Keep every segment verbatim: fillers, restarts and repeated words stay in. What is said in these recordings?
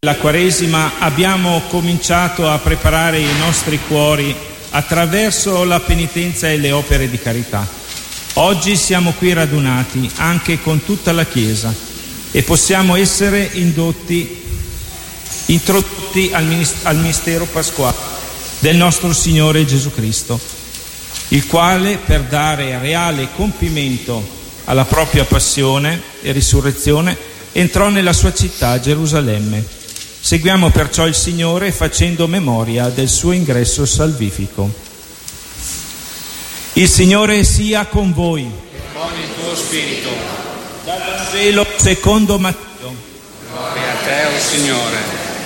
La Quaresima abbiamo cominciato a preparare i nostri cuori attraverso la penitenza e le opere di carità. Oggi siamo qui radunati anche con tutta la Chiesa e possiamo essere indotti, introdotti al mistero pasquale del nostro Signore Gesù Cristo, il quale, per dare reale compimento alla propria passione e risurrezione, entrò nella sua città, Gerusalemme. Seguiamo perciò il Signore facendo memoria del suo ingresso salvifico. Il Signore sia con voi. E con il tuo spirito. Dal Vangelo secondo Matteo. Gloria a te, o Signore.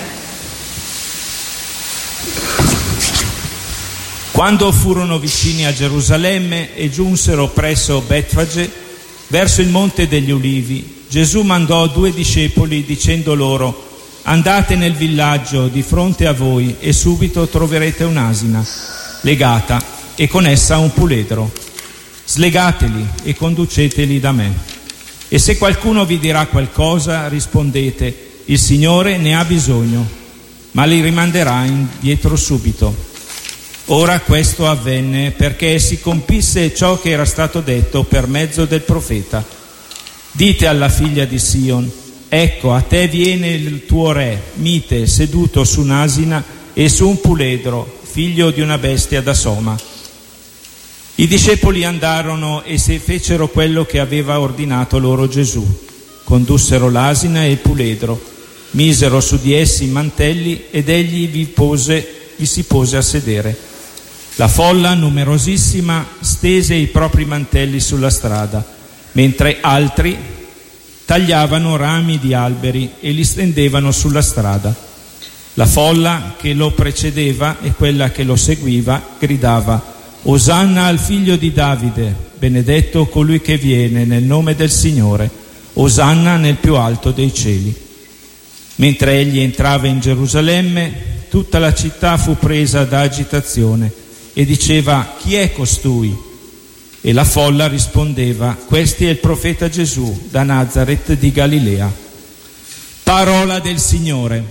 Quando furono vicini a Gerusalemme e giunsero presso Betfage, verso il Monte degli Ulivi, Gesù mandò due discepoli dicendo loro: andate nel villaggio di fronte a voi e subito troverete un'asina legata e con essa un puledro. Slegateli e conduceteli da me. E se qualcuno vi dirà qualcosa, rispondete: il Signore ne ha bisogno, ma li rimanderà indietro subito. Ora questo avvenne perché si compisse ciò che era stato detto per mezzo del profeta: dite alla figlia di Sion, ecco, a te viene il tuo re, mite, seduto su un'asina e su un puledro, figlio di una bestia da soma. I discepoli andarono e se fecero quello che aveva ordinato loro Gesù. Condussero l'asina e il puledro, misero su di essi i mantelli ed egli vi, pose, vi si pose a sedere. La folla, numerosissima, stese i propri mantelli sulla strada, mentre altri tagliavano rami di alberi e li stendevano sulla strada. La folla che lo precedeva e quella che lo seguiva gridava: Osanna al figlio di Davide, benedetto colui che viene nel nome del Signore, Osanna nel più alto dei cieli. Mentre egli entrava in Gerusalemme, tutta la città fu presa da agitazione e diceva: chi è costui? E la folla rispondeva: questi è il profeta Gesù da Nazaret di Galilea. Parola del Signore.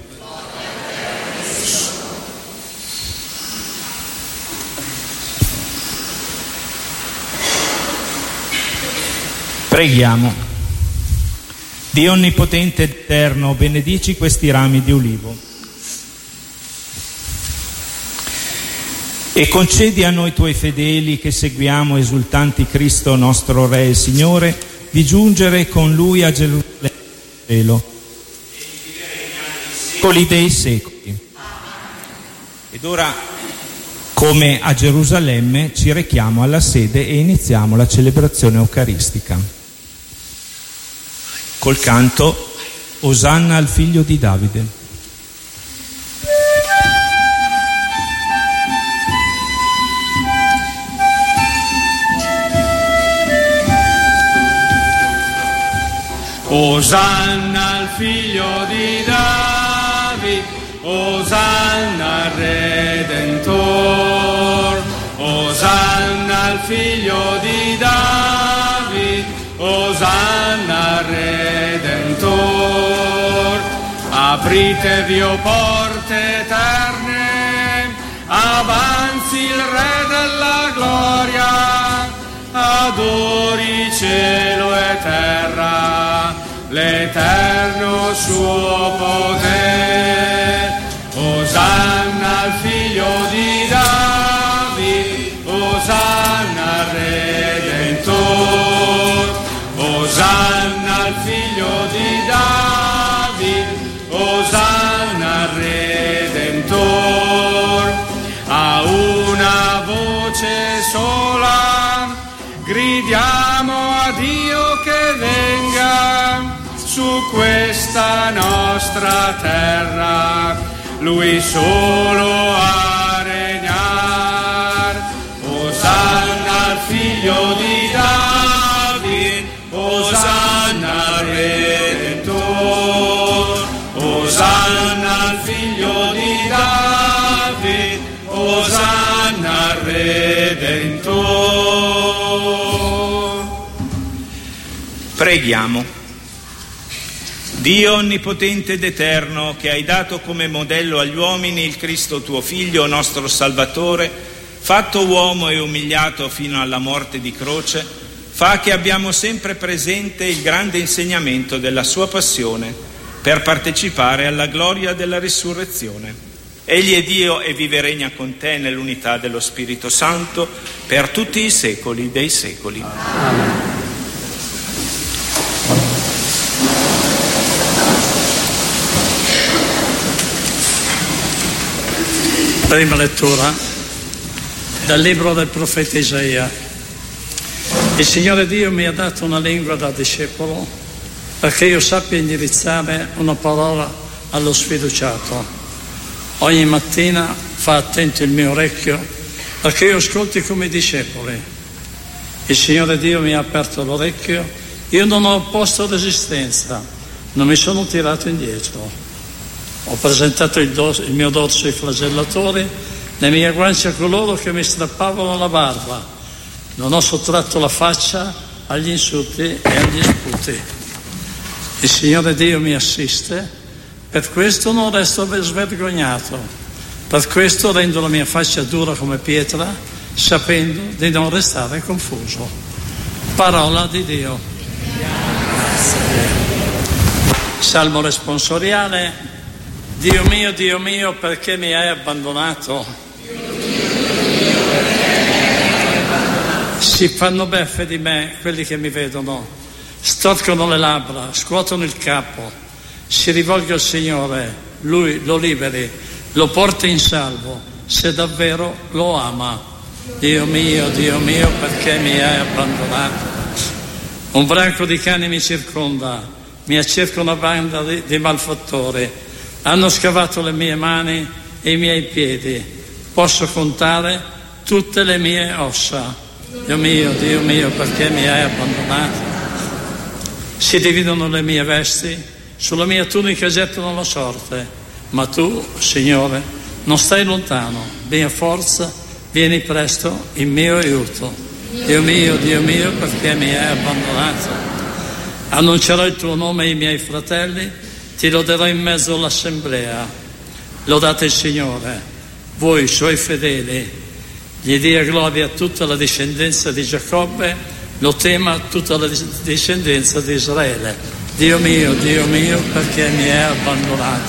Preghiamo. Dio onnipotente ed eterno, benedici questi rami di ulivo e concedi a noi tuoi fedeli che seguiamo esultanti Cristo nostro Re e Signore di giungere con Lui a Gerusalemme cielo e di vivere nei secoli dei secoli. Ed ora, come a Gerusalemme, ci rechiamo alla sede e iniziamo la celebrazione eucaristica col canto Osanna al figlio di Davide. Osanna al figlio di David, Osanna al Redentor, Osanna al figlio di David, Osanna al Redentor. Apritevi o porte eterne, avanzi il Re della gloria, adori cielo e terra, l'eterno suo potere. Osanna al figlio di David, Osanna al Redentor, Osanna al figlio di David, Osanna al Redentor. A una voce sola gridiamo a Dio che venga su questa nostra terra, Lui solo a regnar. Osanna al figlio di David, Osanna al Redentor, Osanna al figlio di David, Osanna al Redentor. Preghiamo. Dio onnipotente ed eterno, che hai dato come modello agli uomini il Cristo tuo Figlio, nostro Salvatore, fatto uomo e umiliato fino alla morte di croce, fa che abbiamo sempre presente il grande insegnamento della sua passione per partecipare alla gloria della risurrezione. Egli è Dio e vive e regna con te nell'unità dello Spirito Santo per tutti i secoli dei secoli. Amen. Prima lettura dal libro del profeta Isaia. Il Signore Dio mi ha dato una lingua da discepolo perché io sappia indirizzare una parola allo sfiduciato. Ogni mattina fa attento il mio orecchio perché io ascolti come i discepoli. Il Signore Dio mi ha aperto l'orecchio, io non ho opposto resistenza, non mi sono tirato indietro. Ho presentato il, do, il mio dorso ai flagellatori, le mie guance a coloro che mi strappavano la barba. Non ho sottratto la faccia agli insulti e agli sputi. Il Signore Dio mi assiste, per questo non resto svergognato, per questo rendo la mia faccia dura come pietra, sapendo di non restare confuso. Parola di Dio. Salmo responsoriale. Dio mio, Dio mio, perché mi hai abbandonato? Si fanno beffe di me quelli che mi vedono, storcono le labbra, scuotono il capo. Si rivolge al Signore, Lui lo liberi, lo porta in salvo, se davvero lo ama. Dio mio, Dio mio, perché mi hai abbandonato? Un branco di cani mi circonda, mi accerca una banda di, di malfattori. Hanno scavato le mie mani e i miei piedi. Posso contare tutte le mie ossa. Dio mio, Dio mio, perché mi hai abbandonato? Si dividono le mie vesti, sulla mia tunica gettano la sorte. Ma tu, Signore, non stai lontano. Mia forza, vieni presto in mio aiuto. Dio mio, Dio mio, perché mi hai abbandonato? Annuncerò il tuo nome ai miei fratelli, ti loderò in mezzo all'assemblea. Lodate il Signore, voi suoi fedeli, gli dia gloria a tutta la discendenza di Giacobbe, lo tema tutta la discendenza di Israele. Dio mio, Dio mio, perché mi hai abbandonato?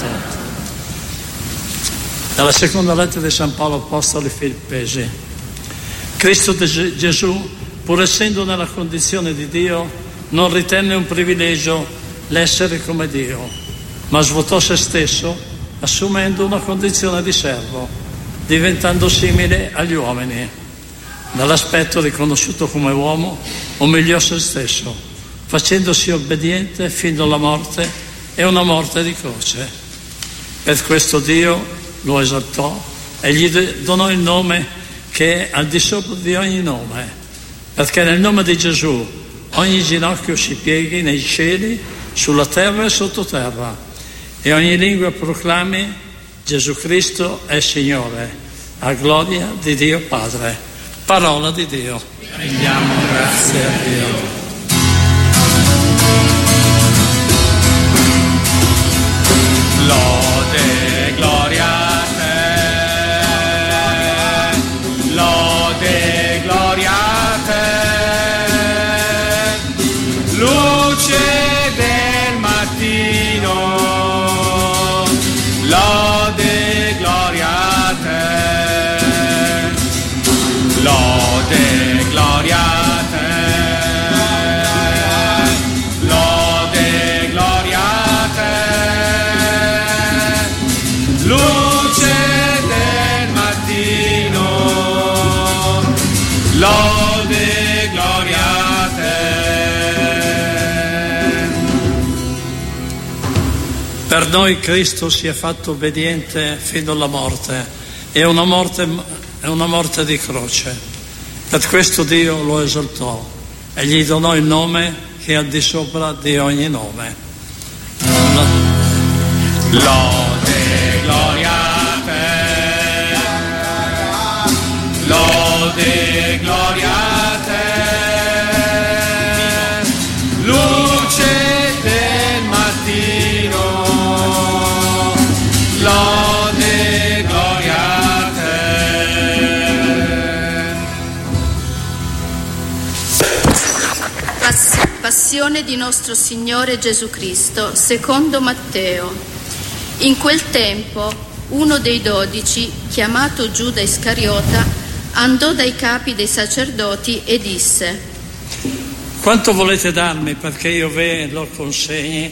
Dalla seconda lettera di San Paolo Apostolo ai Filippesi. Cristo Gesù, pur essendo nella condizione di Dio, non ritenne un privilegio l'essere come Dio, ma svuotò se stesso assumendo una condizione di servo, diventando simile agli uomini. Dall'aspetto riconosciuto come uomo, umiliò se stesso, facendosi obbediente fino alla morte e una morte di croce. Per questo Dio lo esaltò e gli donò il nome che è al di sopra di ogni nome, perché nel nome di Gesù ogni ginocchio si pieghi nei cieli, sulla terra e sottoterra, e ogni lingua proclami Gesù Cristo è Signore, a gloria di Dio Padre. Parola di Dio. Rendiamo grazie a Dio. Lode, gloria a te, lode, gloria a te, luce del mattino. Lode, gloria a te, lode, gloria a te, lode, gloria a te, luce del mattino, lode, gloria a te. Per noi Cristo si è fatto obbediente fino alla morte, e una morte, è una morte di croce. Per questo Dio lo esaltò e gli donò il nome che è al di sopra di ogni nome. Lode, gloria a te, lode, gloria a te, luce del mattino. lode, gloria a te. Pass- passione di nostro Signore Gesù Cristo, secondo Matteo. In quel tempo uno dei dodici, chiamato Giuda Iscariota, andò dai capi dei sacerdoti e disse: quanto volete darmi perché io ve lo consegni?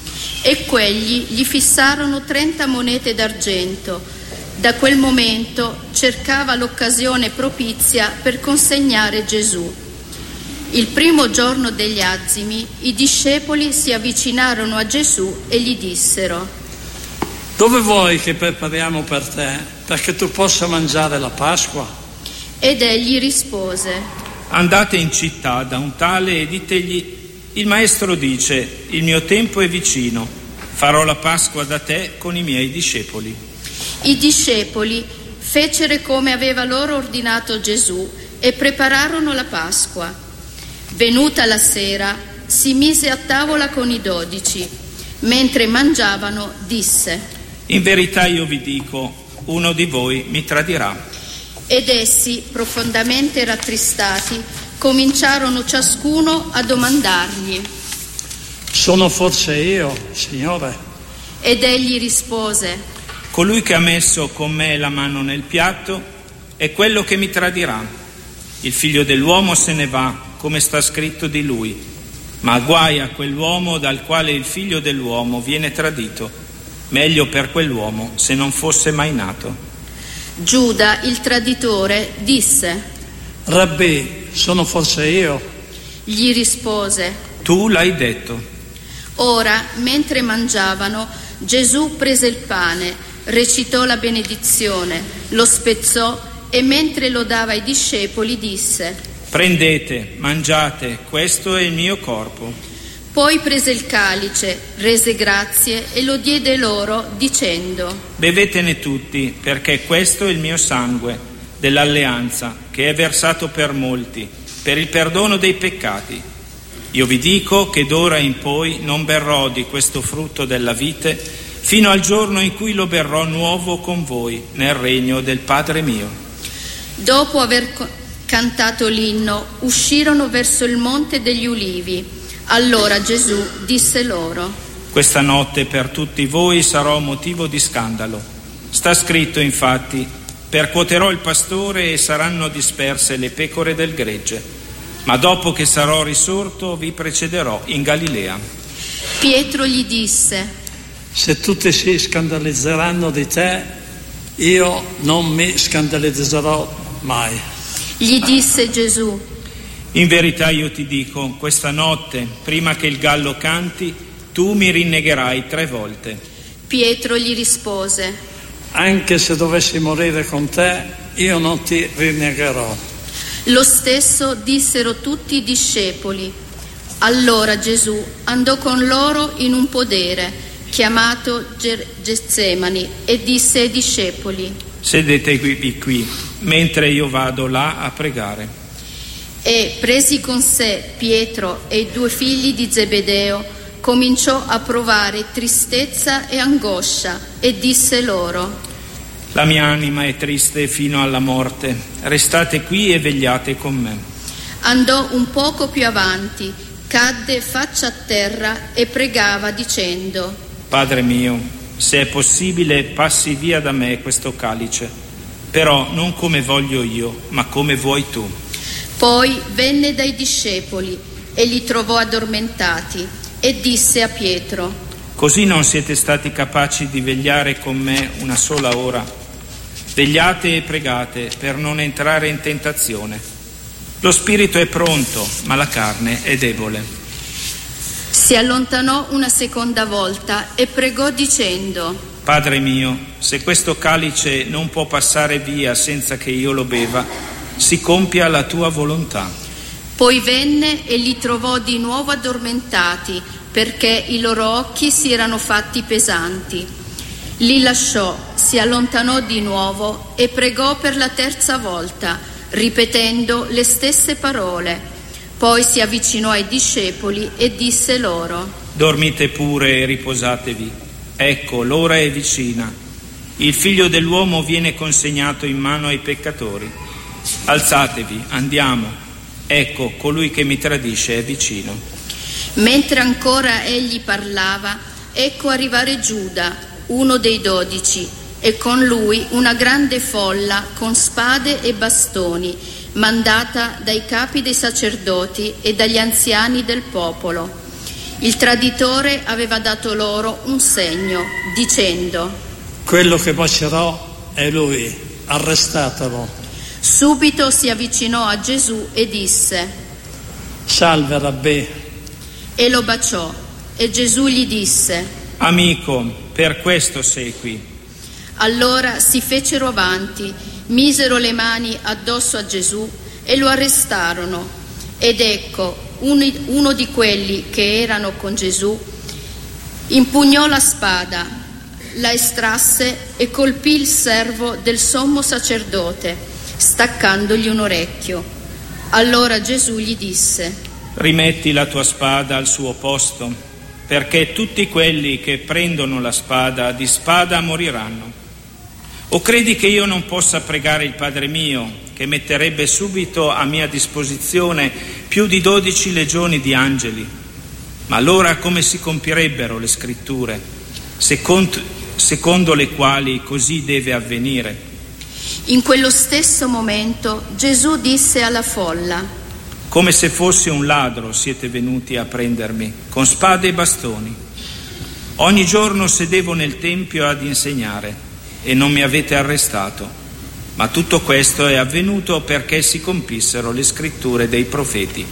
E quegli gli fissarono trenta monete d'argento. Da quel momento cercava l'occasione propizia per consegnare Gesù. Il primo giorno degli azimi i discepoli si avvicinarono a Gesù e gli dissero: dove vuoi che prepariamo per te perché tu possa mangiare la Pasqua? Ed egli rispose: andate in città da un tale e ditegli: il maestro dice, il mio tempo è vicino, farò la Pasqua da te con i miei discepoli. I discepoli fecero come aveva loro ordinato Gesù e prepararono la Pasqua. Venuta la sera, si mise a tavola con i dodici. Mentre mangiavano, disse: in verità io vi dico, uno di voi mi tradirà. Ed essi, profondamente rattristati, cominciarono ciascuno a domandargli: sono forse io, Signore? Ed egli rispose: colui che ha messo con me la mano nel piatto è quello che mi tradirà. Il figlio dell'uomo se ne va, come sta scritto di lui, ma guai a quell'uomo dal quale il figlio dell'uomo viene tradito. Meglio per quell'uomo se non fosse mai nato. Giuda, il traditore, disse: Rabbì, sono forse io? Gli rispose: tu l'hai detto. Ora, mentre mangiavano, Gesù prese il pane, recitò la benedizione, lo spezzò e mentre lo dava ai discepoli disse: prendete, mangiate, questo è il mio corpo. Poi prese il calice, rese grazie e lo diede loro dicendo: bevetene tutti, perché questo è il mio sangue dell'alleanza, che è versato per molti, per il perdono dei peccati. Io vi dico che d'ora in poi non berrò di questo frutto della vite, fino al giorno in cui lo berrò nuovo con voi nel regno del Padre mio. Dopo aver cantato l'inno, uscirono verso il Monte degli Ulivi. Allora Gesù disse loro: questa notte per tutti voi sarò motivo di scandalo. Sta scritto infatti: percuoterò il pastore e saranno disperse le pecore del gregge. Ma dopo che sarò risorto vi precederò in Galilea. Pietro gli disse: se tutti si scandalizzeranno di te, io non mi scandalizzerò mai. Gli disse Gesù: in verità io ti dico, questa notte, prima che il gallo canti, tu mi rinnegherai tre volte. Pietro gli rispose: anche se dovessi morire con te, io non ti rinnegherò. Lo stesso dissero tutti i discepoli. Allora Gesù andò con loro in un podere, chiamato Getsemani, e disse ai discepoli: sedetevi qui, mentre io vado là a pregare. E presi con sé Pietro e i due figli di Zebedeo, cominciò a provare tristezza e angoscia e disse loro: la mia anima è triste fino alla morte, restate qui e vegliate con me. Andò un poco più avanti, cadde faccia a terra e pregava dicendo: Padre mio, se è possibile passi via da me questo calice, però non come voglio io, ma come vuoi tu. Poi venne dai discepoli e li trovò addormentati e disse a Pietro: così non siete stati capaci di vegliare con me una sola ora? Vegliate e pregate per non entrare in tentazione. Lo spirito è pronto, ma la carne è debole. Si allontanò una seconda volta e pregò dicendo: Padre mio, se questo calice non può passare via senza che io lo beva, si compia la tua volontà. Poi venne e li trovò di nuovo addormentati, perché i loro occhi si erano fatti pesanti. Li lasciò, si allontanò di nuovo e pregò per la terza volta, ripetendo le stesse parole. Poi si avvicinò ai discepoli e disse loro: dormite pure e riposatevi. Ecco, l'ora è vicina. Il figlio dell'uomo viene consegnato in mano ai peccatori. Alzatevi, andiamo. Ecco, colui che mi tradisce è vicino. Mentre ancora egli parlava, ecco arrivare Giuda, uno dei dodici, e con lui una grande folla con spade e bastoni, mandata dai capi dei sacerdoti e dagli anziani del popolo. Il traditore aveva dato loro un segno, dicendo: quello che bacerò è lui, arrestatelo. Subito si avvicinò a Gesù e disse: salve Rabbì. E lo baciò, e Gesù gli disse: amico, per questo sei qui. Allora si fecero avanti, misero le mani addosso a Gesù e lo arrestarono. Ed ecco, uno di quelli che erano con Gesù impugnò la spada, la estrasse e colpì il servo del sommo sacerdote, staccandogli un orecchio. Allora Gesù gli disse: rimetti la tua spada al suo posto, perché tutti quelli che prendono la spada di spada moriranno. O credi che io non possa pregare il Padre mio, che metterebbe subito a mia disposizione più di dodici legioni di angeli? Ma allora come si compirebbero le scritture, secondo, secondo le quali così deve avvenire? In quello stesso momento Gesù disse alla folla: come se fossi un ladro siete venuti a prendermi, con spade e bastoni. Ogni giorno sedevo nel Tempio ad insegnare e non mi avete arrestato. Ma tutto questo è avvenuto perché si compissero le scritture dei profeti.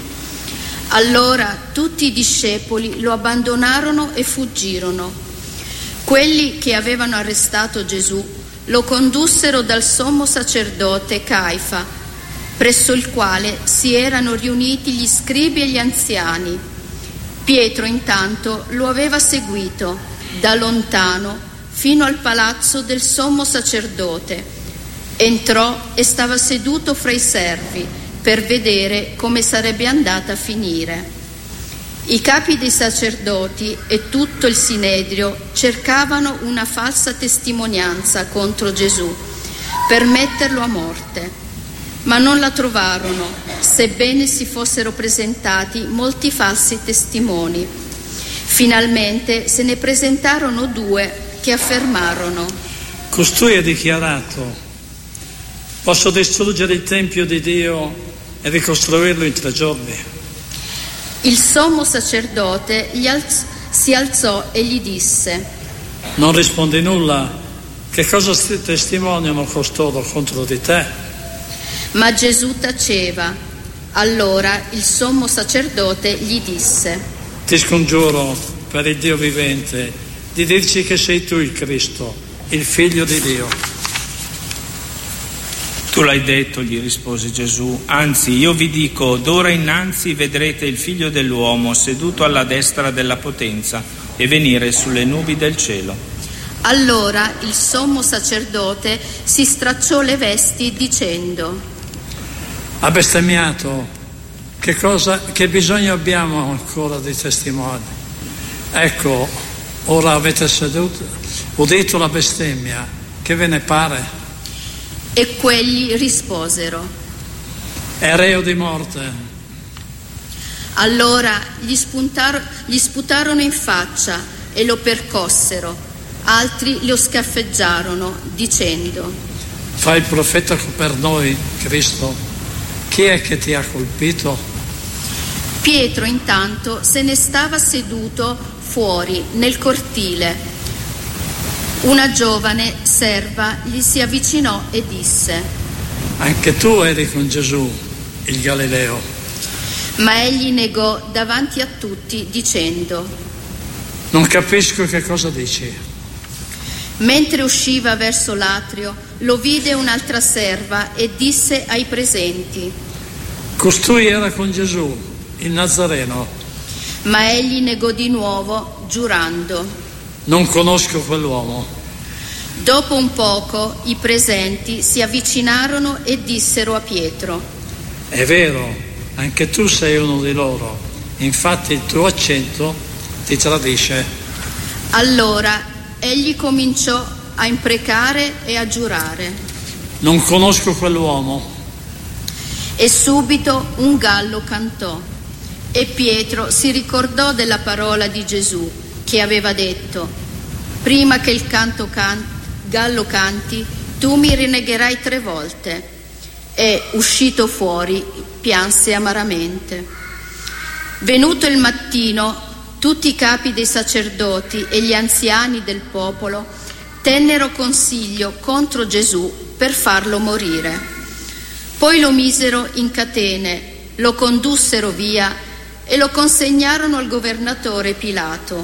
Allora tutti i discepoli lo abbandonarono e fuggirono. Quelli che avevano arrestato Gesù lo condussero dal sommo sacerdote Caifa, presso il quale si erano riuniti gli scribi e gli anziani. Pietro intanto lo aveva seguito da lontano fino al palazzo del sommo sacerdote. Entrò e stava seduto fra i servi per vedere come sarebbe andata a finire. I capi dei sacerdoti e tutto il sinedrio cercavano una falsa testimonianza contro Gesù per metterlo a morte, ma non la trovarono, sebbene si fossero presentati molti falsi testimoni. Finalmente se ne presentarono due che affermarono: costui ha dichiarato: posso distruggere il Tempio di Dio e ricostruirlo in tre giorni. Il sommo sacerdote gli alz- si alzò e gli disse: non rispondi nulla? Che cosa testimoniano costoro contro di te? Ma Gesù taceva. Allora il sommo sacerdote gli disse: ti scongiuro per il Dio vivente di dirci che sei tu il Cristo, il Figlio di Dio. Tu l'hai detto, gli rispose Gesù, anzi io vi dico, d'ora innanzi vedrete il Figlio dell'uomo seduto alla destra della potenza e venire sulle nubi del cielo. Allora il sommo sacerdote si stracciò le vesti dicendo: ha bestemmiato, che cosa, che bisogno abbiamo ancora di testimoni? Ecco, ora avete seduto, udito la bestemmia, che ve ne pare? E quelli risposero: è reo di morte. Allora gli, spuntar- gli sputarono in faccia e lo percossero, altri lo scaffeggiarono dicendo: fai il profeta per noi, Cristo. Chi è che ti ha colpito? Pietro intanto se ne stava seduto fuori nel cortile. Una giovane serva gli si avvicinò e disse: anche tu eri con Gesù, il Galileo. Ma egli negò davanti a tutti dicendo: non capisco che cosa dici. Mentre usciva verso l'atrio lo vide un'altra serva e disse ai presenti: costui era con Gesù, il Nazareno. Ma egli negò di nuovo, giurando: non conosco quell'uomo. Dopo un poco i presenti si avvicinarono e dissero a Pietro: è vero, anche tu sei uno di loro, infatti il tuo accento ti tradisce. Allora egli cominciò a imprecare e a giurare. Non conosco quell'uomo. E subito un gallo cantò e Pietro si ricordò della parola di Gesù che aveva detto: prima che il canto can- gallo canti, tu mi rinnegherai tre volte. E uscito fuori pianse amaramente. Venuto il mattino, tutti i capi dei sacerdoti e gli anziani del popolo tennero consiglio contro Gesù per farlo morire. Poi lo misero in catene, lo condussero via e lo consegnarono al governatore Pilato.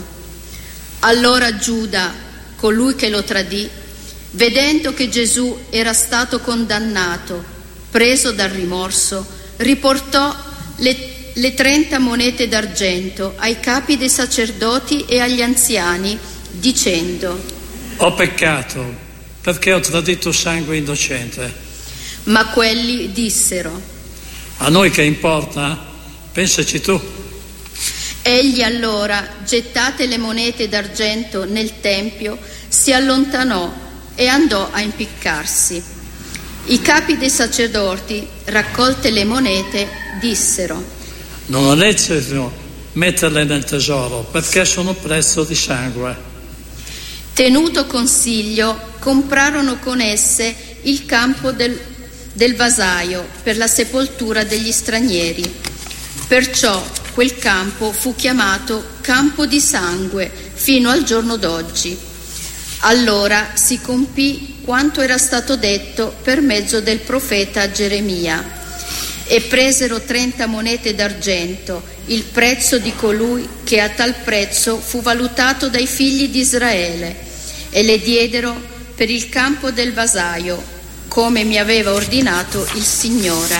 Allora Giuda, colui che lo tradì, vedendo che Gesù era stato condannato, preso dal rimorso, riportò le, le trenta monete d'argento ai capi dei sacerdoti e agli anziani, dicendo: ho peccato perché ho tradito sangue innocente. Ma quelli dissero: a noi che importa? Pensaci tu. Egli allora, gettate le monete d'argento nel tempio, si allontanò e andò a impiccarsi. I capi dei sacerdoti, raccolte le monete, dissero: non è lecito metterle nel tesoro perché sono prezzo di sangue. Tenuto consiglio, comprarono con esse il campo del, del vasaio per la sepoltura degli stranieri. Perciò quel campo fu chiamato Campo di Sangue fino al giorno d'oggi. Allora si compì quanto era stato detto per mezzo del profeta Geremia. E presero trenta monete d'argento, il prezzo di colui che a tal prezzo fu valutato dai figli di Israele, e le diedero per il campo del vasaio, come mi aveva ordinato il Signore.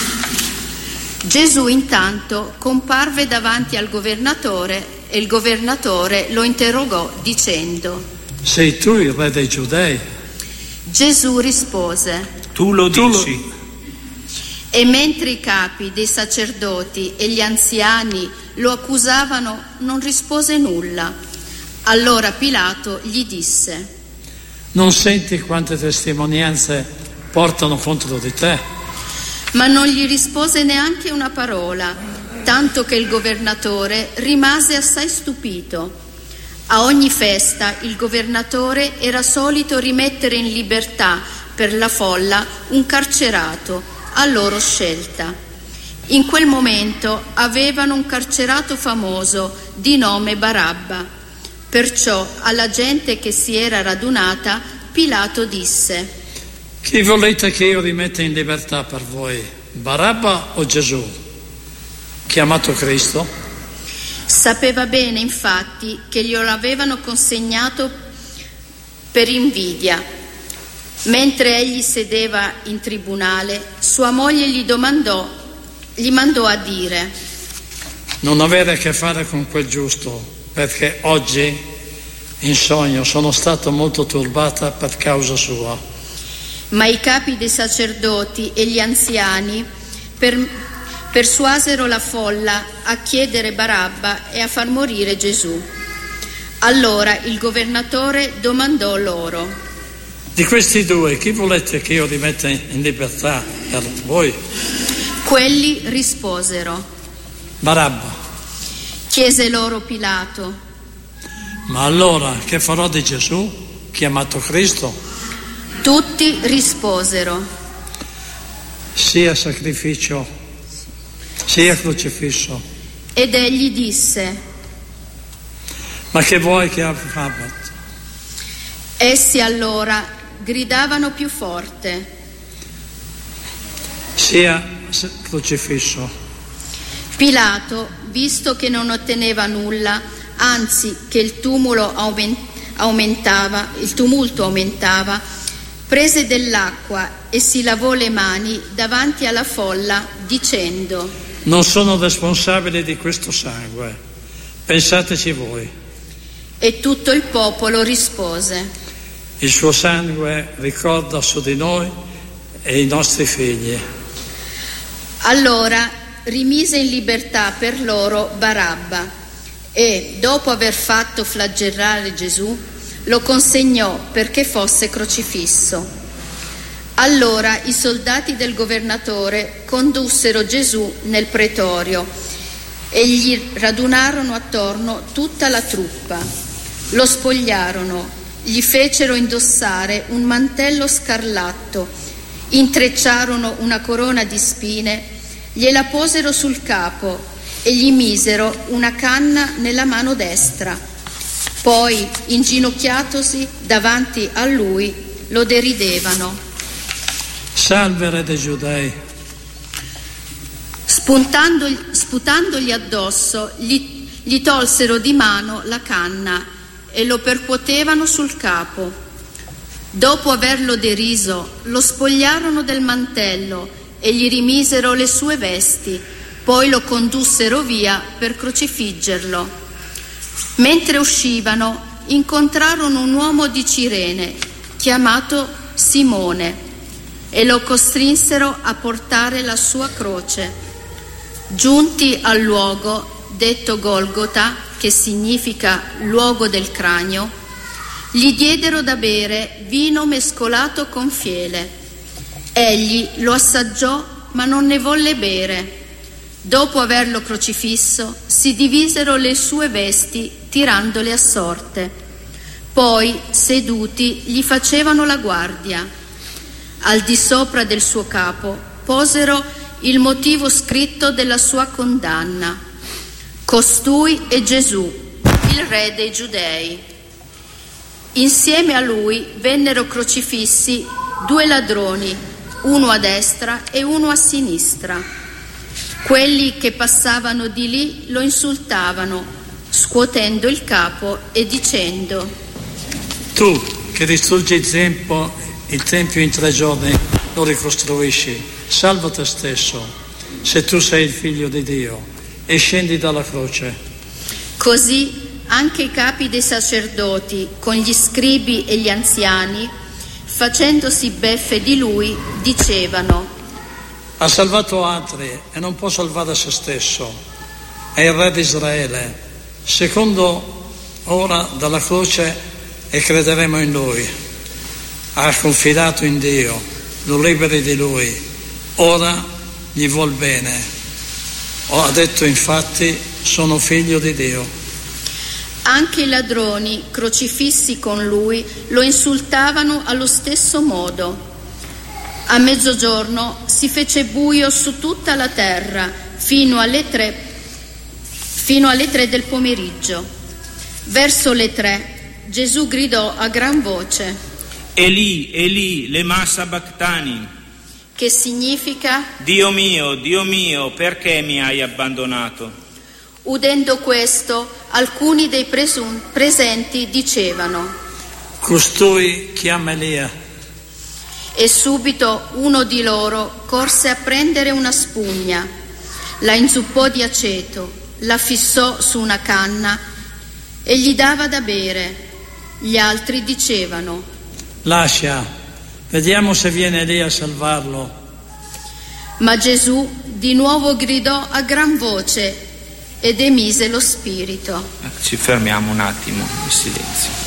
Gesù intanto comparve davanti al governatore e il governatore lo interrogò dicendo: sei tu il re dei Giudei? Gesù rispose: tu lo Tu dici. lo- E mentre i capi dei sacerdoti e gli anziani lo accusavano, non rispose nulla. Allora Pilato gli disse: non senti quante testimonianze portano contro di te? ma non gli rispose neanche una parola, tanto che il governatore rimase assai stupito. A ogni festa il governatore era solito rimettere in libertà per la folla un carcerato a loro scelta. In quel momento avevano un carcerato famoso di nome Barabba. Perciò alla gente che si era radunata Pilato disse: Chi volete che io rimetta in libertà per voi, Barabba o Gesù, chiamato Cristo? Sapeva bene infatti che glielo avevano consegnato per invidia. Mentre egli sedeva in tribunale, sua moglie gli domandò, gli mandò a dire: Non avere a che fare con quel giusto, perché oggi in sogno sono stato molto turbata per causa sua. Ma i capi dei sacerdoti e gli anziani per, persuasero la folla a chiedere Barabba e a far morire Gesù. Allora il governatore domandò loro: Di questi due, chi volete che io rimetta in libertà per voi? Quelli risposero. Barabba. Chiese loro Pilato: Ma allora che farò di Gesù, chiamato Cristo? Tutti risposero: Sia sacrificio, sia crocifisso. ed egli disse: Ma che vuoi che abbia? Essi allora gridavano più forte: Sia crocifisso. Pilato, visto che non otteneva nulla, anzi che il tumulo aumentava, il tumulto aumentava, prese dell'acqua e si lavò le mani davanti alla folla dicendo: Non sono responsabile di questo sangue, pensateci voi. E tutto il popolo rispose: Il suo sangue ricorda su di noi e i nostri figli. Allora rimise in libertà per loro Barabba e, dopo aver fatto flagellare Gesù, lo consegnò perché fosse crocifisso. Allora i soldati del governatore condussero Gesù nel pretorio e gli radunarono attorno tutta la truppa. Lo spogliarono, gli fecero indossare un mantello scarlatto, intrecciarono una corona di spine, gliela posero sul capo e gli misero una canna nella mano destra. Poi, inginocchiatosi davanti a lui, lo deridevano. Salve, re dei Giudei. Spuntandogli, sputandogli addosso, gli, gli tolsero di mano la canna e lo percuotevano sul capo. Dopo averlo deriso, lo spogliarono del mantello e gli rimisero le sue vesti, poi lo condussero via per crocifiggerlo. Mentre uscivano, incontrarono un uomo di Cirene, chiamato Simone, e lo costrinsero a portare la sua croce. Giunti al luogo, detto Golgota, che significa luogo del cranio, gli diedero da bere vino mescolato con fiele. Egli lo assaggiò, ma non ne volle bere. Dopo averlo crocifisso, si divisero le sue vesti tirandole a sorte. Poi, seduti, gli facevano la guardia. Al di sopra del suo capo posero il motivo scritto della sua condanna: Costui è Gesù, il re dei Giudei. Insieme a lui vennero crocifissi due ladroni, uno a destra e uno a sinistra. Quelli che passavano di lì lo insultavano, scuotendo il capo e dicendo: Tu che distruggi il tempio, il tempio in tre giorni lo ricostruisci, salva te stesso, se tu sei il figlio di Dio, e scendi dalla croce. Così anche i capi dei sacerdoti, con gli scribi e gli anziani, facendosi beffe di lui, dicevano: Ha salvato altri e non può salvare se stesso. È il re di Israele. Secondo ora dalla croce e crederemo in lui. Ha confidato in Dio, lo liberi di lui. Ora gli vuol bene. Ha detto infatti: sono figlio di Dio. Anche i ladroni crocifissi con lui lo insultavano allo stesso modo. A mezzogiorno si fece buio su tutta la terra fino alle tre, fino alle tre del pomeriggio. Verso le tre Gesù gridò a gran voce: Eli, Eli, lema sabachthani, che significa: Dio mio, Dio mio, perché mi hai abbandonato? Udendo questo, alcuni dei presun- presenti dicevano: Costui chiama Elia. E subito uno di loro corse a prendere una spugna, la inzuppò di aceto, la fissò su una canna e gli dava da bere. Gli altri dicevano: Lascia, vediamo se viene Elia a salvarlo. Ma Gesù di nuovo gridò a gran voce ed emise lo spirito. Ci fermiamo un attimo in silenzio.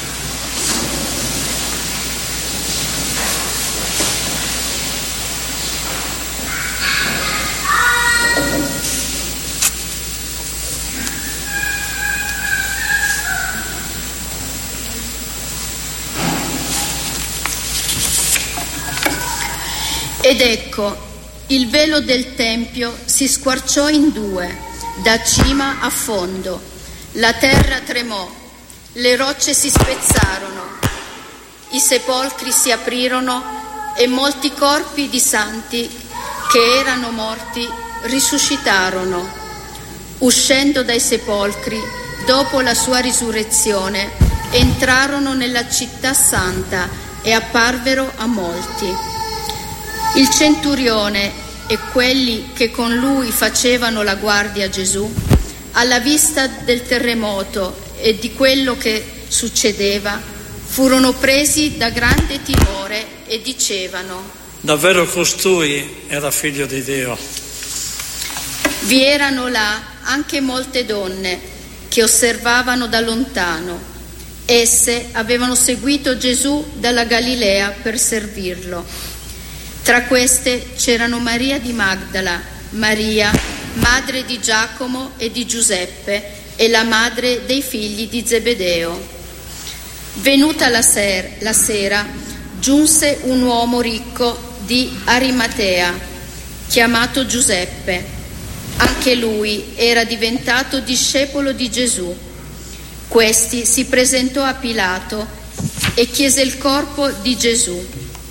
Ed ecco, il velo del tempio si squarciò in due, da cima a fondo. La terra tremò, le rocce si spezzarono, i sepolcri si aprirono e molti corpi di santi che erano morti risuscitarono. Uscendo dai sepolcri, dopo la sua risurrezione, entrarono nella città santa e apparvero a molti. Il centurione e quelli che con lui facevano la guardia a Gesù, alla vista del terremoto e di quello che succedeva, furono presi da grande timore e dicevano: Davvero costui era figlio di Dio. Vi erano là anche molte donne che osservavano da lontano Esse avevano seguito Gesù dalla Galilea per servirlo. Tra queste c'erano Maria di Magdala, Maria, madre di Giacomo e di Giuseppe, e la madre dei figli di Zebedeo. Venuta la, ser- la sera, giunse un uomo ricco di Arimatea, chiamato Giuseppe. Anche lui era diventato discepolo di Gesù. Questi si presentò a Pilato e chiese il corpo di Gesù.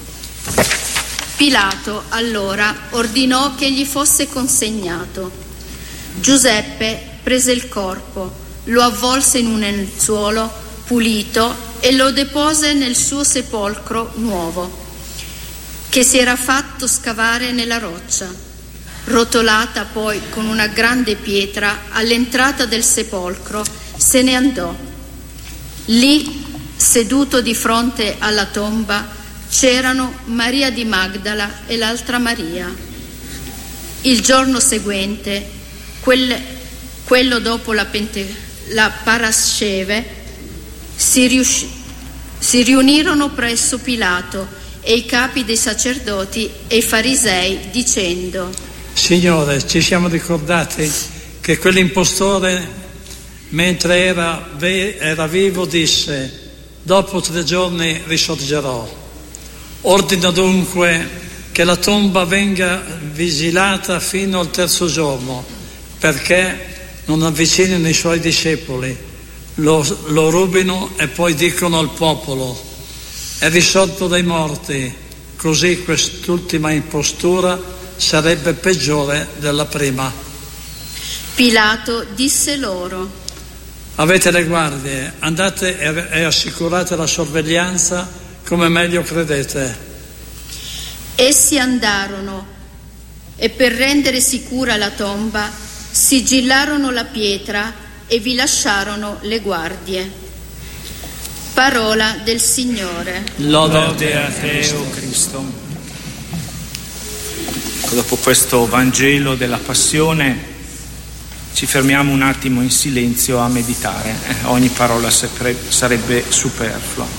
Pilato allora ordinò che gli fosse consegnato. Giuseppe prese il corpo, lo avvolse in un lenzuolo pulito e lo depose nel suo sepolcro nuovo, che si era fatto scavare nella roccia, rotolata poi con una grande pietra all'entrata del sepolcro. Se ne andò. Lì, seduto di fronte alla tomba, c'erano Maria di Magdala e l'altra Maria. Il giorno seguente, quel, quello dopo la, Pente, la Parasceve, si, riusci, si riunirono presso Pilato e i capi dei sacerdoti e i farisei, dicendo: Signore, ci siamo ricordati che quell'impostore, mentre era, era vivo, disse: dopo tre giorni risorgerò. Ordino dunque che la tomba venga vigilata fino al terzo giorno, perché non avvicinino i suoi discepoli, lo, lo rubino e poi dicono al popolo: è risorto dai morti. Così quest'ultima impostura sarebbe peggiore della prima. Pilato disse loro: avete le guardie, andate e assicurate la sorveglianza come meglio credete. Essi andarono e, per rendere sicura la tomba, sigillarono la pietra e vi lasciarono le guardie. Parola del Signore. Lode a te, o Cristo. Dopo questo Vangelo della Passione ci fermiamo un attimo in silenzio a meditare. Eh, ogni parola sarebbe superflua.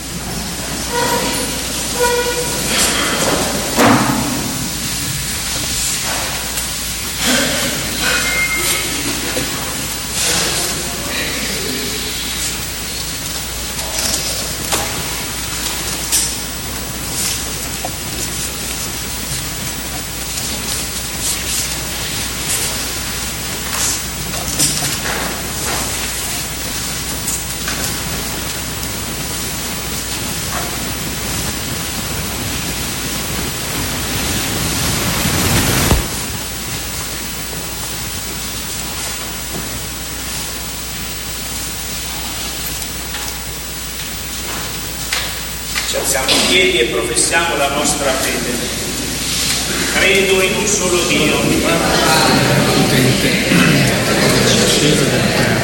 Ci alziamo in piedi e professiamo la nostra fede. Credo in un solo Dio, Padre potente, cielo e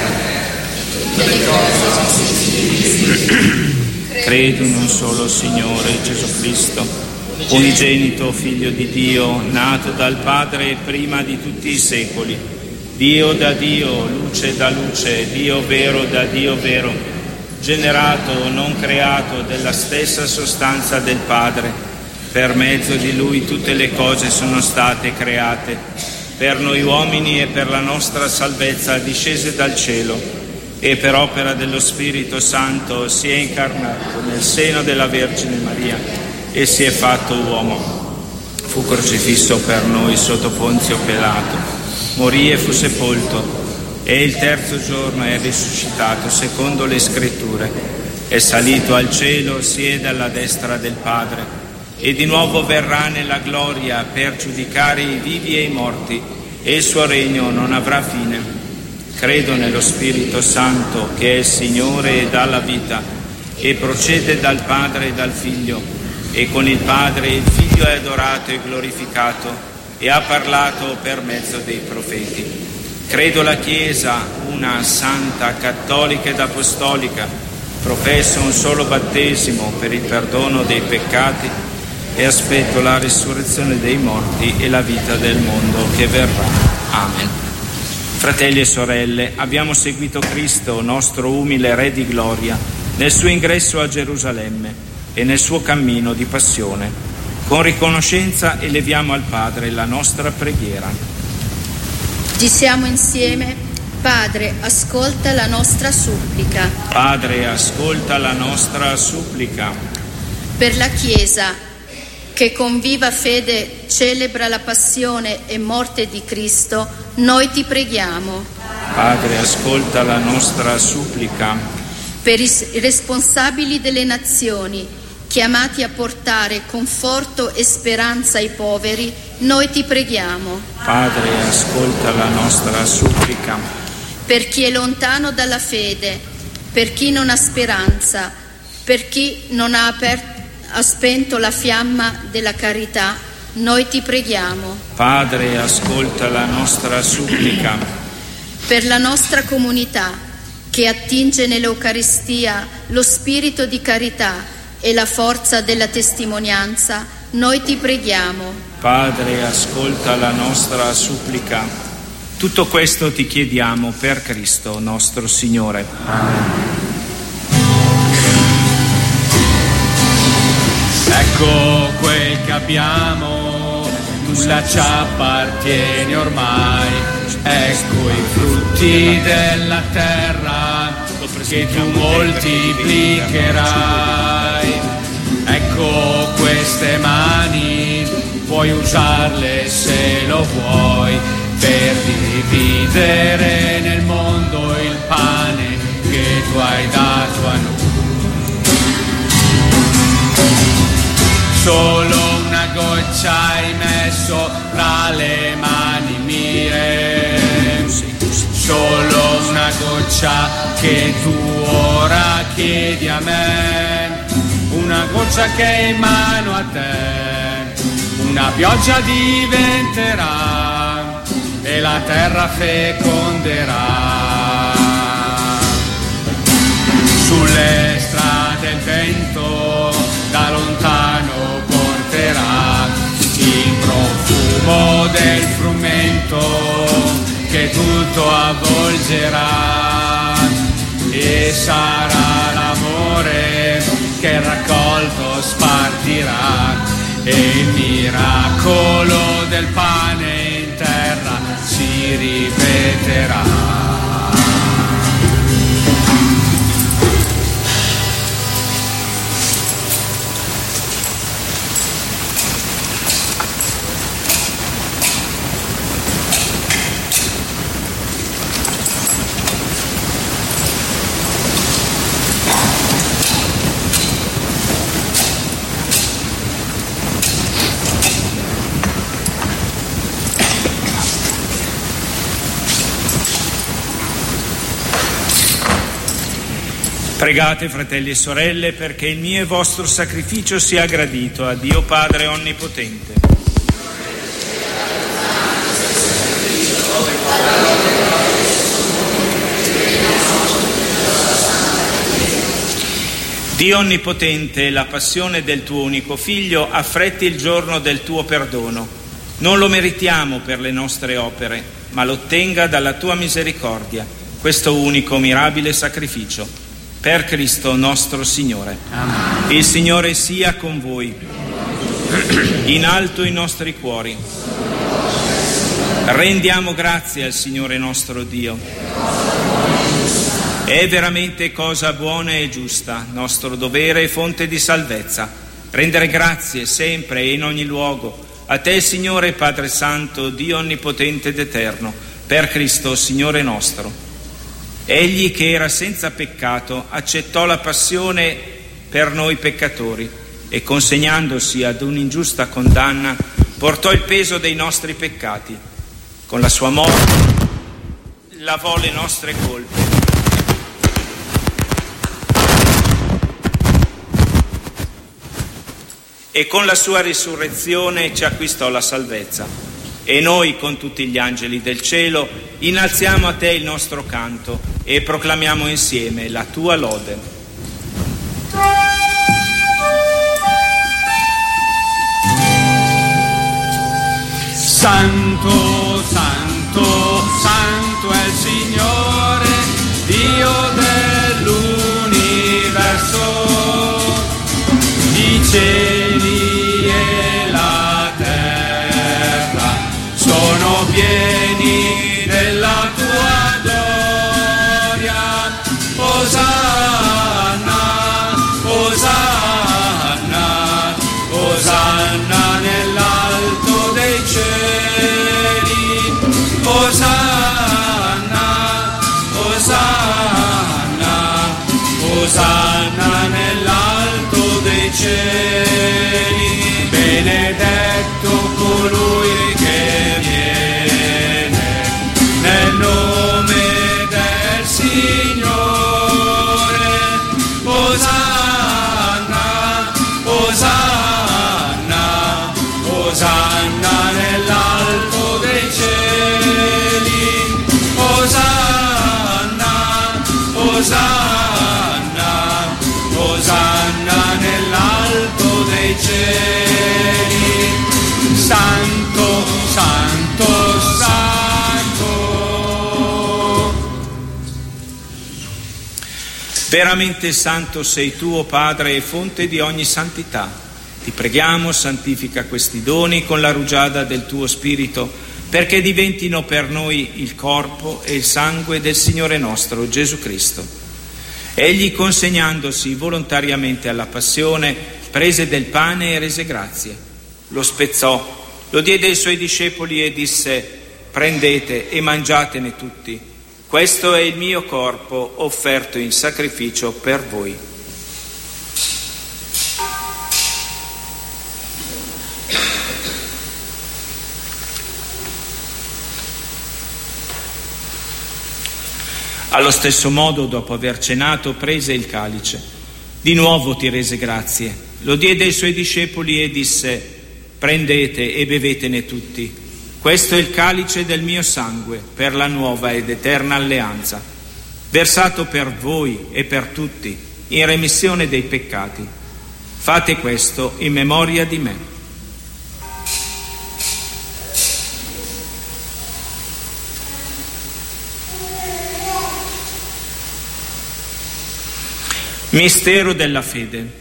terra. Credo in un solo Signore Gesù Cristo, unigenito Figlio di Dio, nato dal Padre prima di tutti i secoli, Dio da Dio, luce da luce, Dio vero da Dio vero, generato, non creato, della stessa sostanza del Padre. Per mezzo di Lui tutte le cose sono state create, per noi uomini e per la nostra salvezza discese dal cielo, e per opera dello Spirito Santo si è incarnato nel seno della Vergine Maria e si è fatto uomo. Fu crocifisso per noi sotto Ponzio Pilato, morì e fu sepolto, e il terzo giorno è risuscitato secondo le Scritture, è salito al cielo, siede alla destra del Padre, e di nuovo verrà nella gloria per giudicare i vivi e i morti, e il suo regno non avrà fine. Credo nello Spirito Santo, che è il Signore e dà la vita, e procede dal Padre e dal Figlio, e con il Padre il Figlio è adorato e glorificato, e ha parlato per mezzo dei profeti. Credo la Chiesa, una santa, cattolica ed apostolica, professo un solo battesimo per il perdono dei peccati e aspetto la risurrezione dei morti e la vita del mondo che verrà. Amen. Fratelli e sorelle, abbiamo seguito Cristo, nostro umile Re di gloria, nel suo ingresso a Gerusalemme e nel suo cammino di passione. Con riconoscenza eleviamo al Padre la nostra preghiera. Diciamo insieme: Padre, ascolta la nostra supplica. Padre, ascolta la nostra supplica. Per la Chiesa, che con viva fede celebra la passione e morte di Cristo, noi ti preghiamo. Padre, ascolta la nostra supplica. Per i responsabili delle nazioni, chiamati a portare conforto e speranza ai poveri, noi ti preghiamo. Padre, ascolta la nostra supplica. Per chi è lontano dalla fede, per chi non ha speranza, per chi non ha, aperto, ha spento la fiamma della carità, noi ti preghiamo. Padre, ascolta la nostra supplica. Per la nostra comunità, che attinge nell'Eucaristia lo spirito di carità e la forza della testimonianza, noi ti preghiamo. Padre, ascolta la nostra supplica. Tutto questo ti chiediamo per Cristo nostro Signore. Amen. Ecco quel che abbiamo, nulla ci appartiene ormai. Ecco i frutti della terra che tu moltiplicherai. Ecco queste mani, puoi usarle se lo vuoi per dividere nel mondo il pane che tu hai dato a noi. Solo una goccia hai messo tra le mani mie, solo una goccia che tu ora chiedi a me, una goccia che è in mano a te, una pioggia diventerà e la terra feconderà. Sulle strade il vento da lontano porterà il profumo del frumento che tutto avvolgerà, e sarà l'amore che il raccolto spartirà, e il miracolo del pane in terra si ripeterà. Pregate, fratelli e sorelle, perché il mio e vostro sacrificio sia gradito a Dio Padre Onnipotente. Dio Onnipotente, la passione del tuo unico Figlio affretti il giorno del tuo perdono. Non lo meritiamo per le nostre opere, ma lo ottenga dalla tua misericordia, questo unico mirabile sacrificio. Per Cristo nostro Signore. Amen. Il Signore sia con voi. In alto i nostri cuori. Rendiamo grazie al Signore nostro Dio. È veramente cosa buona e giusta, nostro dovere e fonte di salvezza, rendere grazie sempre e in ogni luogo a te, Signore Padre Santo, Dio Onnipotente ed Eterno, per Cristo Signore nostro. Egli, che era senza peccato, accettò la passione per noi peccatori e, consegnandosi ad un'ingiusta condanna, portò il peso dei nostri peccati. Con la sua morte lavò le nostre colpe. E con la sua risurrezione ci acquistò la salvezza. E noi, con tutti gli angeli del cielo, innalziamo a te il nostro canto e proclamiamo insieme la tua lode. Santo, santo, santo è cieli e la terra sono pieni della tua gloria. Osanna, Osanna, Osanna nell'alto dei cieli. Osanna, Osanna, Osanna nell'alto dei cieli. Benedetto colui che viene nel nome del Signore. Osanna, Osanna, Osanna nell'alto dei cieli. Osanna, Osanna, Osanna nell'alto dei cieli. Santo, santo, santo. Veramente santo sei tu, o Padre, e fonte di ogni santità. Ti preghiamo, santifica questi doni con la rugiada del tuo Spirito, perché diventino per noi il corpo e il sangue del Signore nostro Gesù Cristo. Egli, consegnandosi volontariamente alla passione, prese del pane e rese grazie. Lo spezzò, lo diede ai suoi discepoli e disse: prendete e mangiatene tutti. Questo è il mio corpo offerto in sacrificio per voi. Allo stesso modo, dopo aver cenato, prese il calice. Di nuovo ti rese grazie, lo diede ai suoi discepoli e disse: prendete e bevetene tutti. Questo è il calice del mio sangue, per la nuova ed eterna alleanza, versato per voi e per tutti, in remissione dei peccati. Fate questo in memoria di me. Mistero della fede.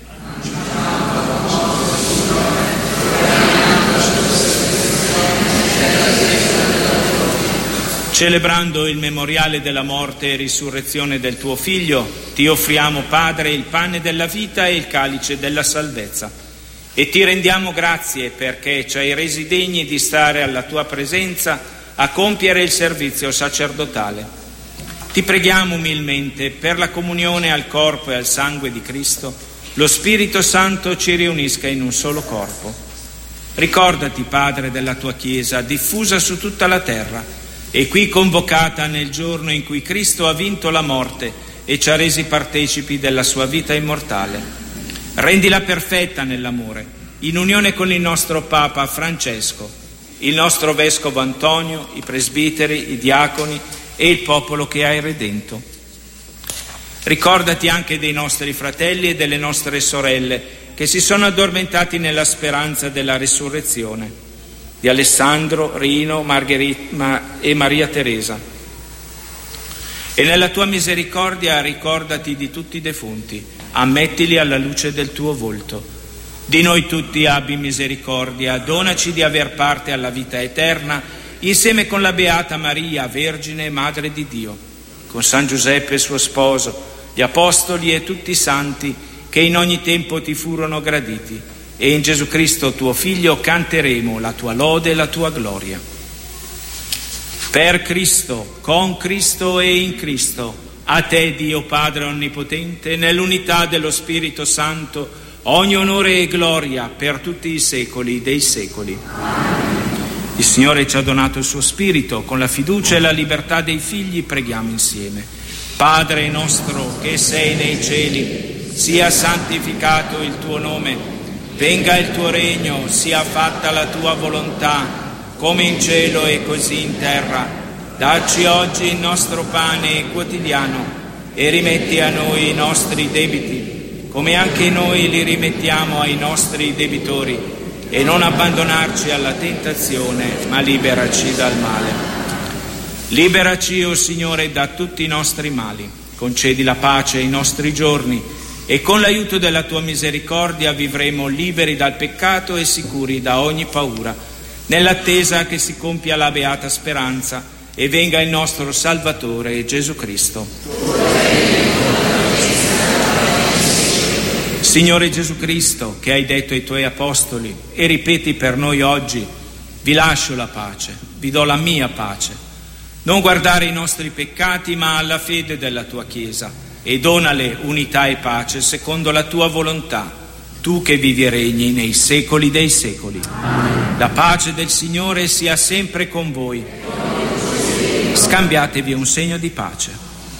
Celebrando il memoriale della morte e risurrezione del tuo Figlio, ti offriamo, Padre, il pane della vita e il calice della salvezza. E ti rendiamo grazie perché ci hai resi degni di stare alla tua presenza a compiere il servizio sacerdotale. Ti preghiamo umilmente per la comunione al corpo e al sangue di Cristo, lo Spirito Santo ci riunisca in un solo corpo. Ricordati, Padre, della tua Chiesa, diffusa su tutta la terra e qui convocata nel giorno in cui Cristo ha vinto la morte e ci ha resi partecipi della sua vita immortale. Rendila perfetta nell'amore, in unione con il nostro Papa Francesco, il nostro Vescovo Antonio, i presbiteri, i diaconi e il popolo che hai redento. Ricordati anche dei nostri fratelli e delle nostre sorelle che si sono addormentati nella speranza della risurrezione, di Alessandro, Rino, Margherita e Maria Teresa. E nella tua misericordia ricordati di tutti i defunti, ammettili alla luce del tuo volto. Di noi tutti abbi misericordia, donaci di aver parte alla vita eterna, insieme con la Beata Maria, Vergine e Madre di Dio, con San Giuseppe suo sposo, gli Apostoli e tutti i santi che in ogni tempo ti furono graditi, e in Gesù Cristo tuo Figlio canteremo la tua lode e la tua gloria. Per Cristo, con Cristo e in Cristo, a te, Dio Padre Onnipotente, nell'unità dello Spirito Santo, ogni onore e gloria per tutti i secoli dei secoli. Il Signore ci ha donato il suo Spirito, con la fiducia e la libertà dei figli preghiamo insieme. Padre nostro che sei nei cieli, sia santificato il tuo nome, venga il tuo regno, sia fatta la tua volontà, come in cielo e così in terra. Dacci oggi il nostro pane quotidiano e rimetti a noi i nostri debiti, come anche noi li rimettiamo ai nostri debitori. E non abbandonarci alla tentazione, ma liberaci dal male. Liberaci, o Signore, da tutti i nostri mali. Concedi la pace ai nostri giorni e con l'aiuto della tua misericordia vivremo liberi dal peccato e sicuri da ogni paura, nell'attesa che si compia la beata speranza e venga il nostro Salvatore Gesù Cristo. Signore Gesù Cristo, che hai detto ai tuoi apostoli e ripeti per noi oggi: vi lascio la pace, vi do la mia pace. Non guardare i nostri peccati, ma alla fede della tua Chiesa, e donale unità e pace secondo la tua volontà, tu che vivi e regni nei secoli dei secoli. La pace del Signore sia sempre con voi. Scambiatevi un segno di pace.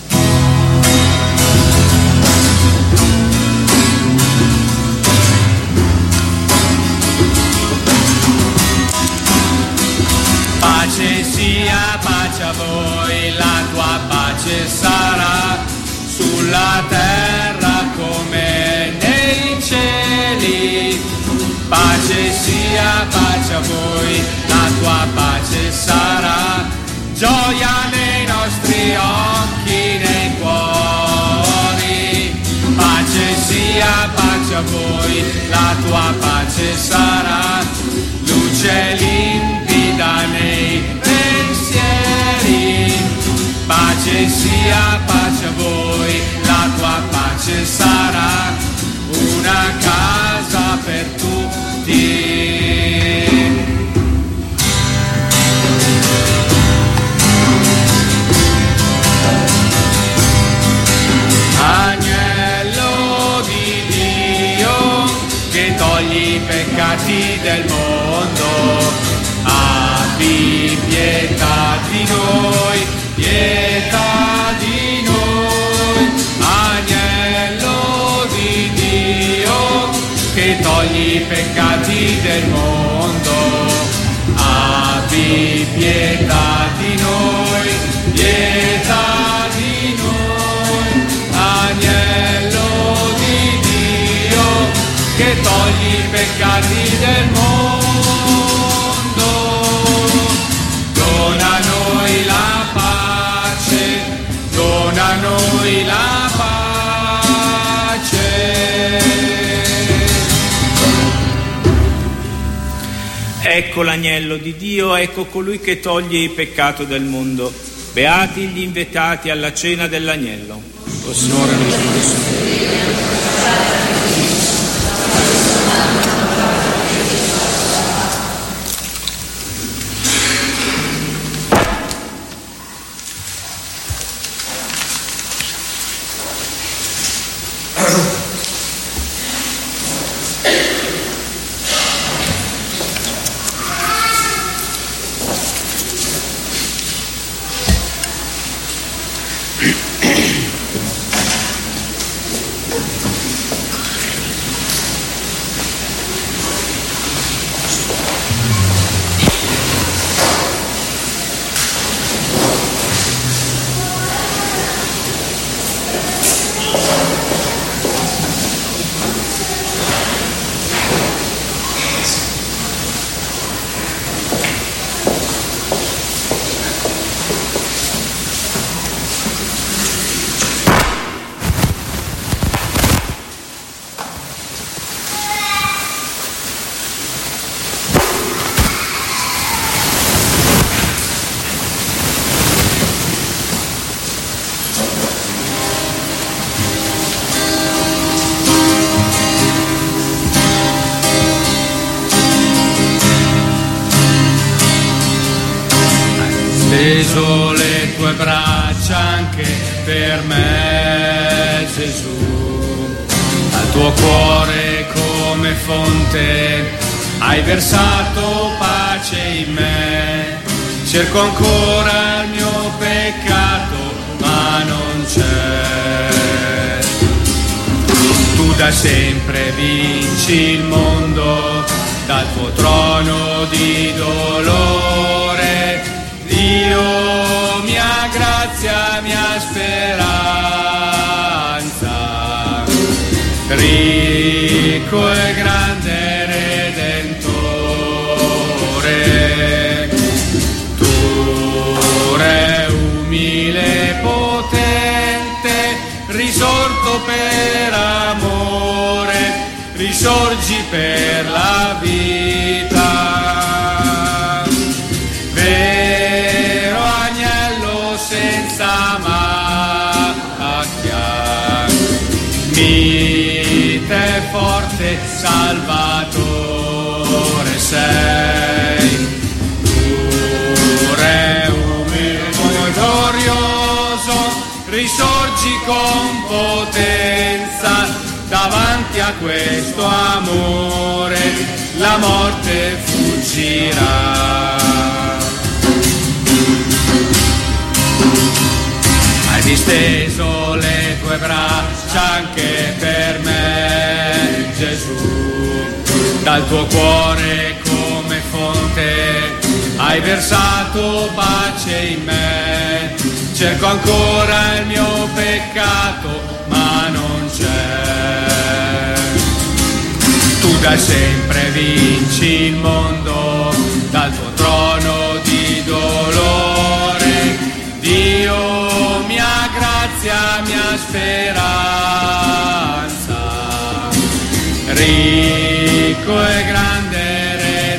Pace sia, pace a voi, la tua pace sarà sulla terra come nei cieli. Pace sia, pace a voi, la tua pace sarà gioia nei nostri occhi, nei cuori. Pace sia, pace a voi, la tua pace sarà luce limpida nei pensieri. Pace sia, pace a voi, la tua pace sarà una casa per tutti. Agnello di Dio che togli i peccati del mondo, abbi pietà di noi, pietà di noi. Agnello di Dio che togli i peccati del mondo, abbi pietà di noi, pietà di noi. Agnello di Dio che togli i peccati del mondo, dona a noi la pace, dona a noi la pace. Ecco l'agnello di Dio, ecco colui che toglie il peccato del mondo. Beati gli invitati alla cena dell'agnello. O Signore, steso le tue braccia anche per me, Gesù. Al tuo cuore come fonte hai versato pace in me. Cerco ancora il mio peccato, ma non c'è. Tu da sempre vinci il mondo, dal tuo trono di dolore. Dio, mia grazia, mia speranza, ricco e grande Redentore, tu re umile e potente, risorto per amore. per la vita. Vero agnello senza macchia, mite forte Salvatore sei, pure umile glorioso, risorgi con potenza. Davanti a questo amore la morte fuggirà. Hai disteso le tue braccia anche per me, Gesù, dal tuo cuore come fonte hai versato pace in me. Cerco ancora il mio peccato ma non c'è. Tu da sempre vinci il mondo dal tuo trono di dolore. Dio, mia grazia, mia speranza, ricco e grande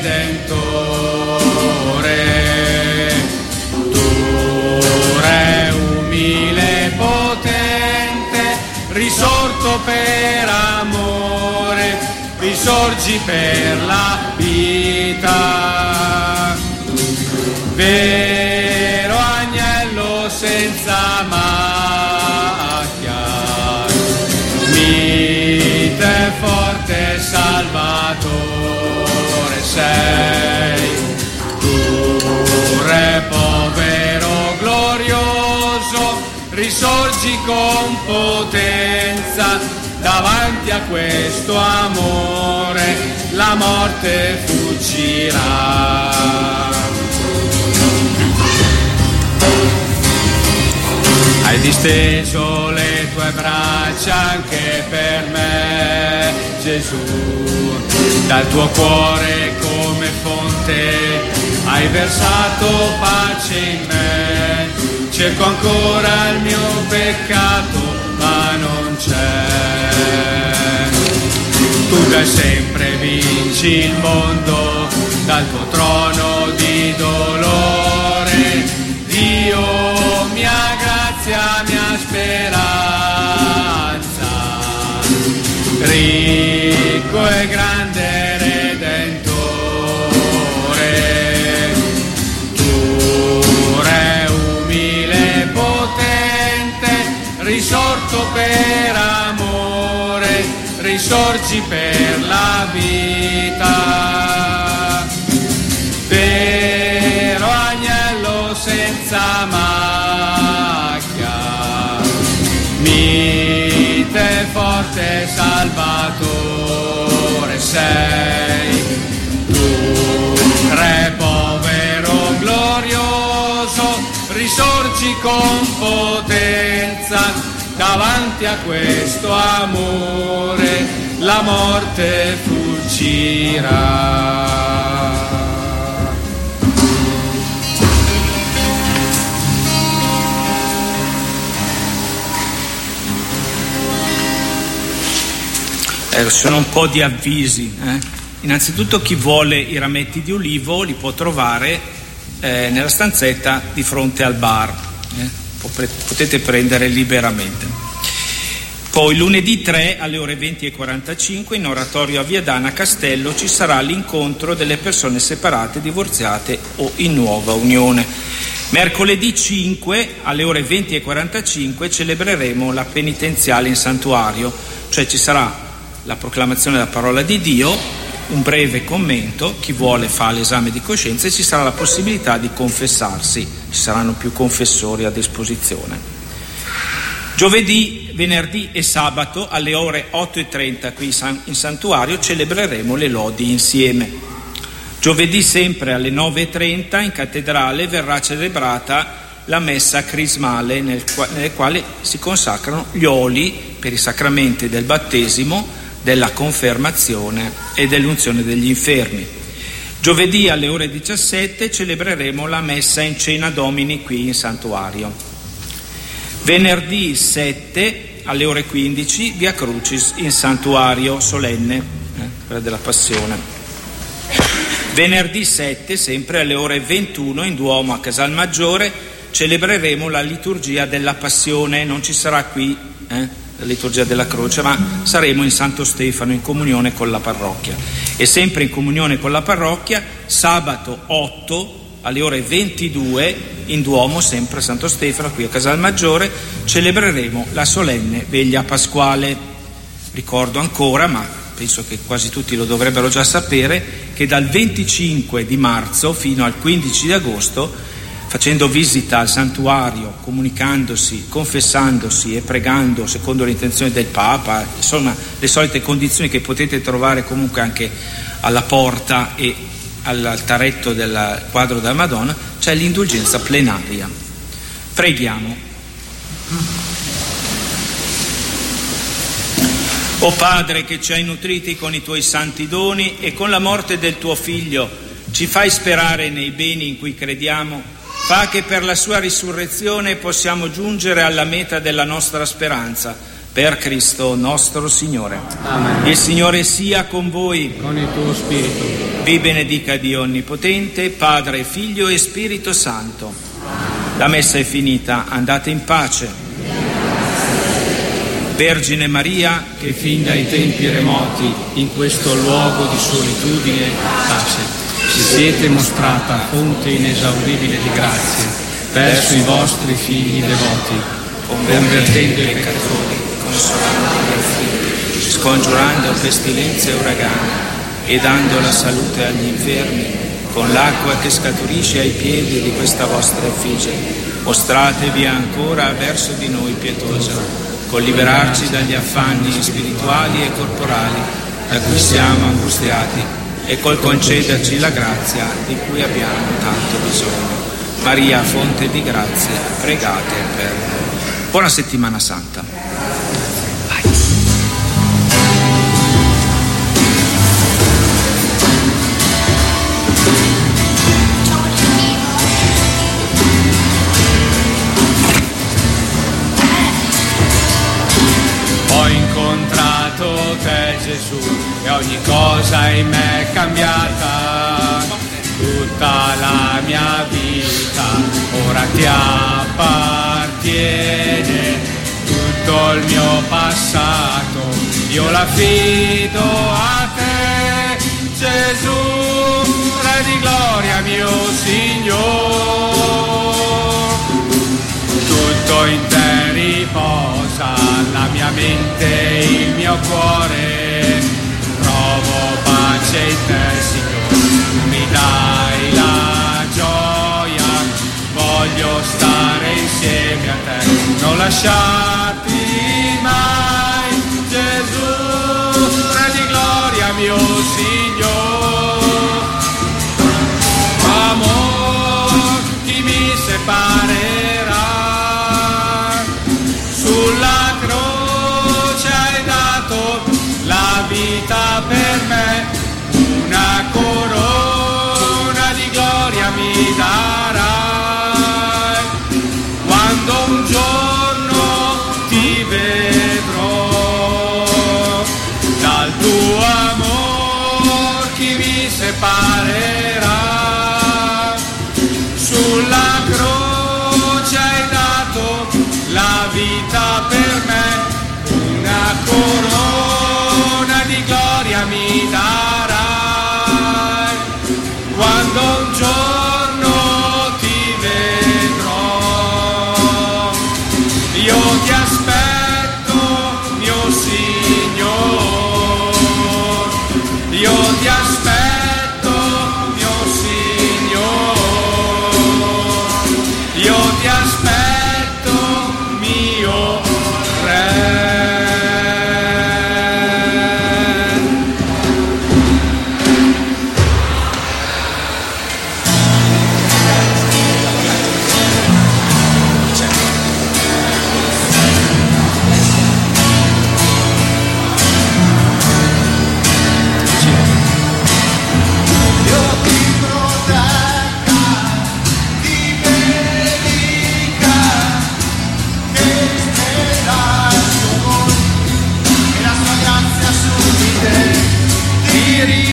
Redentore, tu re umile potente, risorto per amore, risorgi per la vita. Vero agnello senza macchia, mite forte Salvatore sei, tu re povero glorioso, risorgi con potenza. Davanti a questo amore la morte fuggirà. Hai disteso le tue braccia anche per me, Gesù, dal tuo cuore come fonte hai versato pace in me. Cerco ancora il mio peccato ma non c'è. Tu da sempre vinci il mondo dal tuo trono di dolore. Dio, mia grazia, mia speranza, ricco e grande Redentore, tu re umile potente, risorto per amore, risorgi per la vita. Vero agnello senza macchia, mite forte Salvatore sei, tu re povero glorioso, risorgi con potenza. Davanti a questo amore la morte fuggirà. Eh, sono un po' di avvisi. Eh. Innanzitutto chi vuole i rametti di ulivo li può trovare eh, nella stanzetta di fronte al bar. Eh. Potete prendere liberamente. Poi lunedì tre alle ore venti e quarantacinque in oratorio a Via Dana Castello ci sarà l'incontro delle persone separate, divorziate o in nuova unione. Mercoledì cinque alle ore venti e quarantacinque celebreremo la penitenziale in santuario, cioè ci sarà la proclamazione della parola di Dio, un breve commento, chi vuole fa l'esame di coscienza e ci sarà la possibilità di confessarsi, ci saranno più confessori a disposizione. Giovedì, venerdì e sabato alle ore otto e trenta qui in santuario celebreremo le lodi insieme. Giovedì sempre alle nove e trenta in cattedrale verrà celebrata la messa crismale nel qua- nelle quali si consacrano gli oli per i sacramenti del battesimo, della confermazione e dell'unzione degli infermi. Giovedì alle ore diciassette celebreremo la messa in cena Domini qui in santuario. Venerdì sette alle ore quindici Via Crucis in santuario solenne. eh, quella della Passione. Venerdì sette, sempre alle ore ventuno, in Duomo a Casalmaggiore, celebreremo la liturgia della Passione. Non ci sarà qui eh, la liturgia della Croce, ma saremo in Santo Stefano in comunione con la parrocchia. E sempre in comunione con la parrocchia, sabato otto alle ore ventidue in Duomo, sempre a Santo Stefano, qui a Casalmaggiore, celebreremo la solenne veglia pasquale. Ricordo ancora, ma penso che quasi tutti lo dovrebbero già sapere, che dal venticinque di marzo fino al quindici di agosto, facendo visita al santuario, comunicandosi, confessandosi e pregando secondo l'intenzione del Papa, insomma le solite condizioni che potete trovare comunque anche alla porta e all'altaretto del quadro della Madonna, c'è l'indulgenza plenaria. Preghiamo. O Padre, che ci hai nutriti con i tuoi santi doni e con la morte del tuo Figlio ci fai sperare nei beni in cui crediamo, fa che per la sua risurrezione possiamo giungere alla meta della nostra speranza. Per Cristo nostro Signore. Amen. Il Signore sia con voi. Con il tuo spirito. Vi benedica Dio Onnipotente, Padre, Figlio e Spirito Santo. La messa è finita, andate in pace. Vergine Maria, che fin dai tempi remoti, in questo luogo di solitudine e pace, ci siete mostrata fonte inesauribile di grazie verso i vostri figli devoti, convertendo i peccatori, consolando gli afflitti, scongiurando pestilenze e uragani e dando la salute agli infermi, con l'acqua che scaturisce ai piedi di questa vostra effigie, mostratevi ancora verso di noi pietosa, col liberarci dagli affanni spirituali e corporali da cui siamo angustiati e col concederci la grazia di cui abbiamo tanto bisogno. Maria, fonte di grazia, pregate per noi. Buona settimana santa. Ho incontrato te, Gesù, e ogni cosa in me è cambiata. Tutta la mia vita ora ti appartiene, tutto il mio passato io l'affido a te, Gesù, Re di gloria mio Signor. Tutto in te riposa la mia mente e il mio cuore, trovo pace in te, Signore, tu mi dai la gioia, voglio stare insieme a te, non lasciarti mai, Gesù, Re di gloria mio Signore. Amor, chi mi separerà? Sulla croce hai dato la vita per me, una corona di gloria mi darai, quando un giorno ti vedrò, dal tuo amor chi mi separerà?